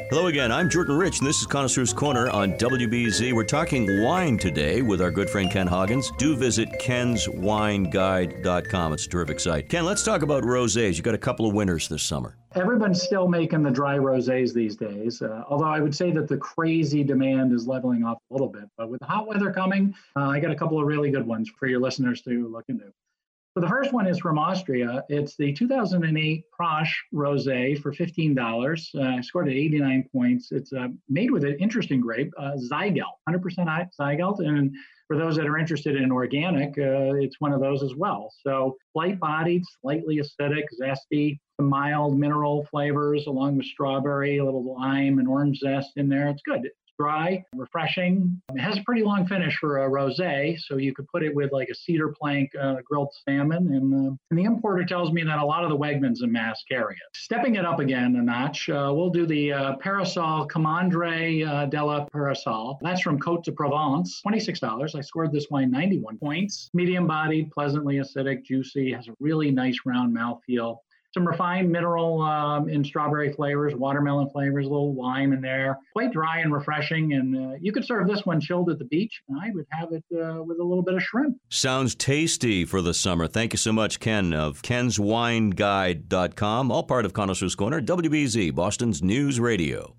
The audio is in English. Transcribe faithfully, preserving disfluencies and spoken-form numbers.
Hello again, I'm Jordan Rich, and this is Connoisseur's Corner on W B Z. We're talking wine today with our good friend Ken Hoggins. Do visit kens wine guide dot com. It's a terrific site. Ken, let's talk about rosés. You got a couple of winners this summer. Everyone's still making the dry rosés these days, uh, although I would say that the crazy demand is leveling off a little bit. But with the hot weather coming, uh, I got a couple of really good ones for your listeners to look into. So the first one is from Austria. It's the two thousand eight Prasch Rosé for fifteen dollars. Uh, I scored at eighty-nine points. It's uh, made with an interesting grape, uh, Zygellt, one hundred percent Zygellt. And for those that are interested in organic, uh, it's one of those as well. So light-bodied, slightly acidic, zesty, some mild mineral flavors along with strawberry, a little lime and orange zest in there. It's good. Dry, refreshing. It has a pretty long finish for a rosé, so you could put it with like a cedar plank uh, grilled salmon. And, uh, and the importer tells me that a lot of the Wegmans in Mass carry it. Stepping it up again a notch, uh, we'll do the uh, Parasol Comandre uh, della Parasol. That's from Côte de Provence, twenty-six dollars. I scored this wine ninety-one points. Medium-bodied, pleasantly acidic, juicy, has a really nice round mouthfeel. Some refined mineral um, and strawberry flavors, watermelon flavors, a little lime in there. Quite dry and refreshing, and uh, you could serve this one chilled at the beach, and I would have it uh, with a little bit of shrimp. Sounds tasty for the summer. Thank you so much, Ken, of kens wine guide dot com, all part of Connoisseur's Corner, W B Z, Boston's News Radio.